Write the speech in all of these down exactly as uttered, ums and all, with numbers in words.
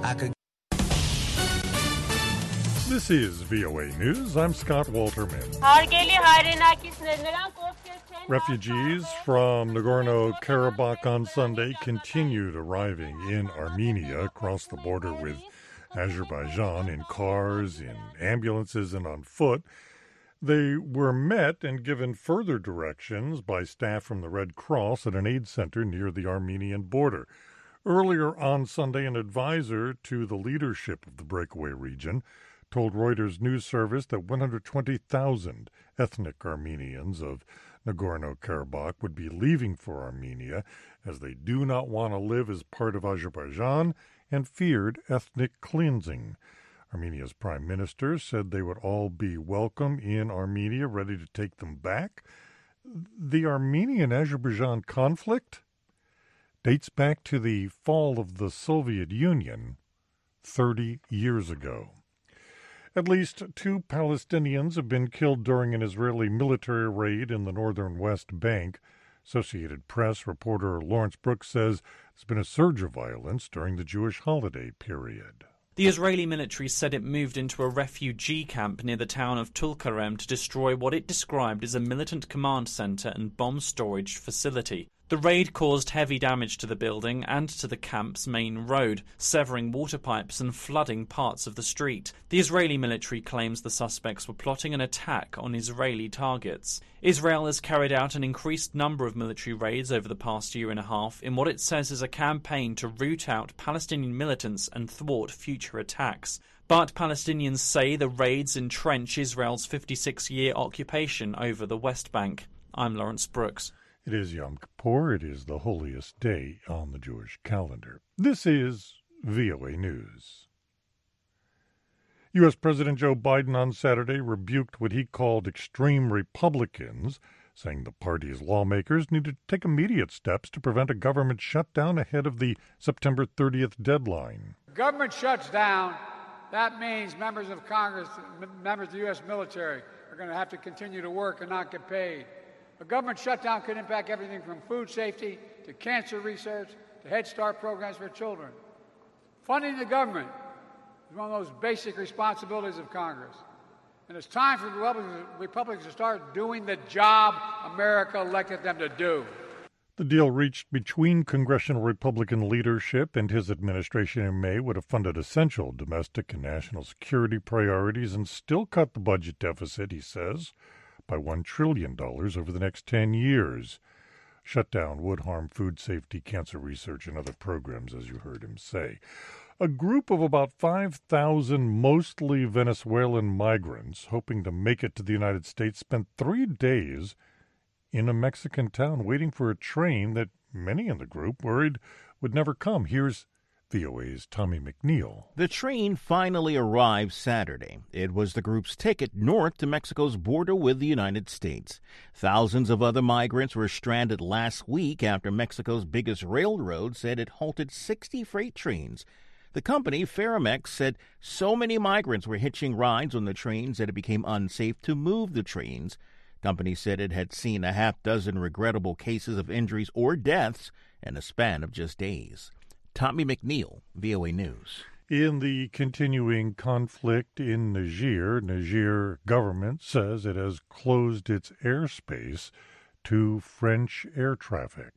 I could. This is V O A News. I'm Scott Walterman. Refugees from Nagorno-Karabakh on Sunday continued arriving in Armenia across the border with Azerbaijan in cars, in ambulances, and on foot. They were met and given further directions by staff from the Red Cross at an aid center near the Armenian border. Earlier on Sunday, an advisor to the leadership of the breakaway region told Reuters news service that one hundred twenty thousand ethnic Armenians of Nagorno-Karabakh would be leaving for Armenia as they do not want to live as part of Azerbaijan and feared ethnic cleansing. Armenia's prime minister said they would all be welcome in Armenia, ready to take them back. The Armenian-Azerbaijan conflict dates back to the fall of the Soviet Union thirty years ago. At least two Palestinians have been killed during an Israeli military raid in the northern West Bank. Associated Press reporter Lawrence Brooks says there's been a surge of violence during the Jewish holiday period. The Israeli military said it moved into a refugee camp near the town of Tulkarem to destroy what it described as a militant command center and bomb storage facility. The raid caused heavy damage to the building and to the camp's main road, severing water pipes and flooding parts of the street. The Israeli military claims the suspects were plotting an attack on Israeli targets. Israel has carried out an increased number of military raids over the past year and a half in what it says is a campaign to root out Palestinian militants and thwart future attacks. But Palestinians say the raids entrench Israel's fifty-six-year occupation over the West Bank. I'm Lawrence Brooks. It is Yom Kippur. It is the holiest day on the Jewish calendar. This is V O A News. U S. President Joe Biden on Saturday rebuked what he called extreme Republicans, saying the party's lawmakers needed to take immediate steps to prevent a government shutdown ahead of the September thirtieth deadline. Government shuts down. That means members of Congress, members of the U S military are going to have to continue to work and not get paid. A government shutdown could impact everything from food safety to cancer research to Head Start programs for children. Funding the government is one of those basic responsibilities of Congress. And it's time for Republicans, Republicans to start doing the job America elected them to do. The deal reached between congressional Republican leadership and his administration in May would have funded essential domestic and national security priorities and still cut the budget deficit, he says, by one trillion dollars over the next ten years. Shutdown would harm food safety, cancer research, and other programs, as you heard him say. A group of about five thousand mostly Venezuelan migrants hoping to make it to the United States spent three days in a Mexican town waiting for a train that many in the group worried would never come. Here's V O A's Tommy McNeil. The train finally arrived Saturday. It was the group's ticket north to Mexico's border with the United States. Thousands of other migrants were stranded last week after Mexico's biggest railroad said it halted sixty freight trains. The company, Ferromex, said so many migrants were hitching rides on the trains that it became unsafe to move the trains. Company said it had seen a half dozen regrettable cases of injuries or deaths in a span of just days. Tommy McNeil, V O A News. In the continuing conflict in Niger, Niger government says it has closed its airspace to French air traffic.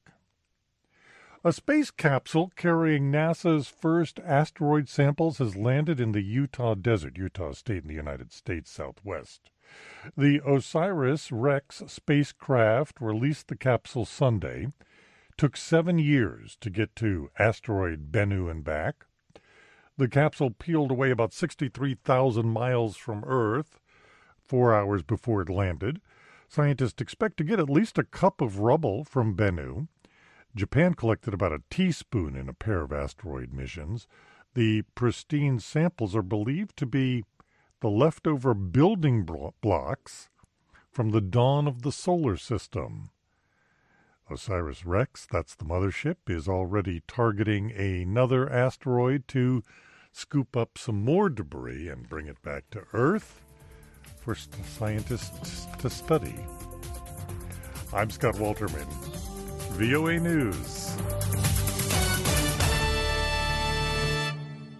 A space capsule carrying NASA's first asteroid samples has landed in the Utah Desert, Utah State in the United States Southwest. The OSIRIS-REx spacecraft released the capsule Sunday. Took seven years to get to asteroid Bennu and back. The capsule peeled away about sixty-three thousand miles from Earth four hours before it landed. Scientists expect to get at least a cup of rubble from Bennu. Japan collected about a teaspoon in a pair of asteroid missions. The pristine samples are believed to be the leftover building blocks from the dawn of the solar system. OSIRIS-REx, that's the mothership, is already targeting another asteroid to scoop up some more debris and bring it back to Earth for scientists to study. I'm Scott Walterman, V O A News.